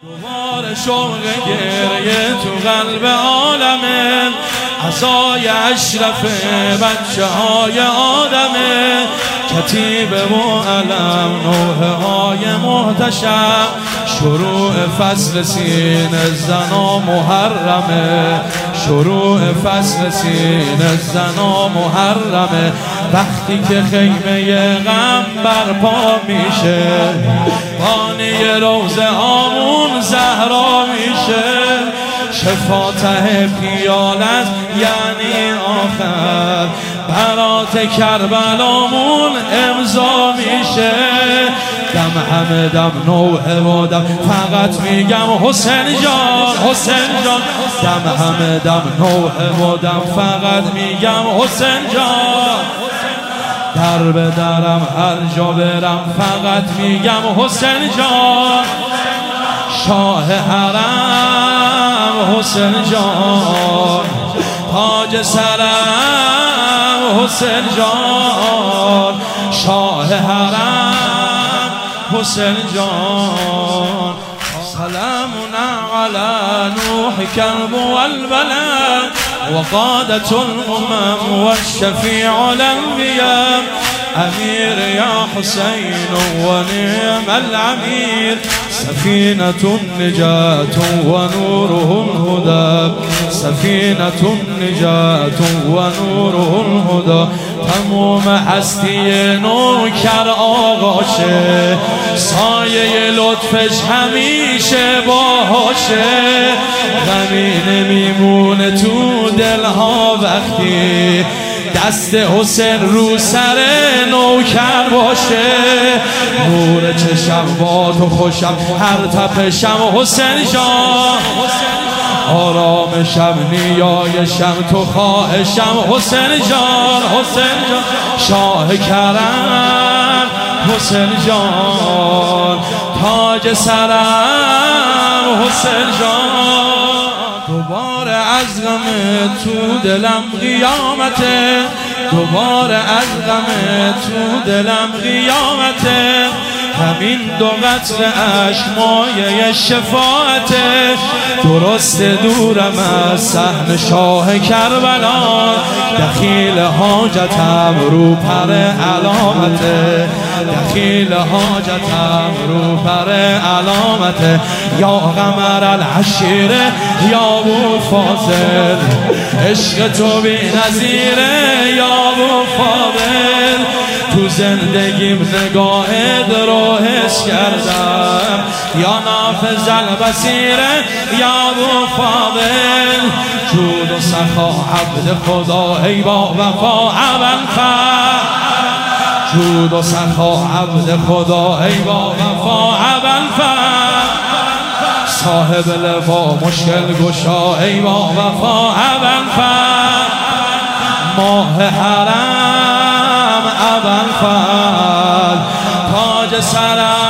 دوباره شوق گریه تو قلب عالمه، عصای اشرف بچه های آدمه، کتیبه و علم نوحه های محتشم، شروع فصل سینه زنا محرمه، شروع فصل سینه زنا محرمه. وقتی که خیمه غم برپا میشه، بانی روزه آمون زهرا میشه، شفا ته پیالت یعنی آخر، برات کربلامون امضا میشه. دم همه دم نوحه و دم فقط میگم حسین جان، حسین جان. دم همه دم نوحه و دم فقط میگم حسین جان. در به درم هر جا برم فقط میگم حسین جان. شاه حرم حسین جان، تاج سرم حسین جان، شاه حرم حسین جان. سلامنا على نوح كرب والبلد، وقادة الأمم والشفيع الأنبياء، أمير يا حسين ونعم العمير، سفينة النجاة ونوره الهدى، سفينة النجاة ونوره الهدى. تمام هستی نوکر آقاشه، سایه لطفش همیشه باهاشه، غمی نمیمونه تو دلها وقتی دست حسین رو سر نوکر باشه. نور چشم با تو خوشم، هر تپشم حسین جان، آرامشم نیایشم تو خواهشم حسین جان، حسین جان. شاه کرم حسین جان، تاج سرم حسین جان. دوباره از غم تو دلم قیامته، دوباره از غم تو دلم قیامته. همین دو قطره اشک مایه شفاعته، درست دورم از صحن شاه کربلا، دخیل حاجتم رو پر علامته، دخیل حاجتم رو پر علامته. یا قمر العشیره یا ابو فاضل، عشق تو بی نظیره یا ابو فاضل. تو زندگیم نگاهت رو حس کردم، یا نافذ البصیره یا ابو فاضل. جود و سخا عبد خدا ای با وفا ابوالفضل، جود و سخا عبد خدا ای با وفا ابوالفضل. صاحب لوا مشکل گشا ای با وفا ابوالفضل. ماه حرم ابوالفضل، تاج سرم